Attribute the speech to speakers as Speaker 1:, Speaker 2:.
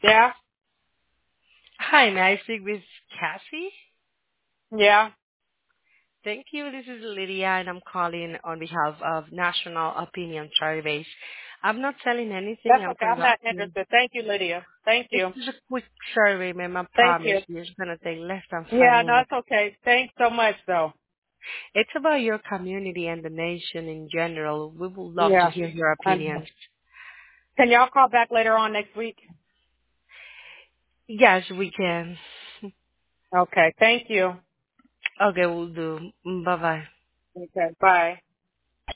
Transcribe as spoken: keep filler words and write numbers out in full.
Speaker 1: Yeah,
Speaker 2: Hi, may I speak with Cassie?
Speaker 1: yeah.
Speaker 2: Thank you. This is Lydia, and I'm calling on behalf of National Opinion Surveys. I'm not selling anything.
Speaker 1: That's
Speaker 2: I'm
Speaker 1: okay. I'm not
Speaker 2: conducting.
Speaker 1: interested. Thank you, Lydia. Thank
Speaker 2: It's
Speaker 1: you.
Speaker 2: just a quick survey, ma'am. I
Speaker 1: Thank
Speaker 2: promise
Speaker 1: you.
Speaker 2: you. It's gonna take less than five
Speaker 1: Yeah, no,
Speaker 2: minutes.
Speaker 1: it's okay. Thanks so much, though.
Speaker 2: It's about your community and the nation in general. We would love to
Speaker 1: Yeah.
Speaker 2: hear your
Speaker 1: Um,
Speaker 2: opinions.
Speaker 1: can y'all call back later on next week?
Speaker 2: Yes, we can.
Speaker 1: Okay. Thank you.
Speaker 2: Okay, we'll do. Bye bye.
Speaker 1: Okay. Bye.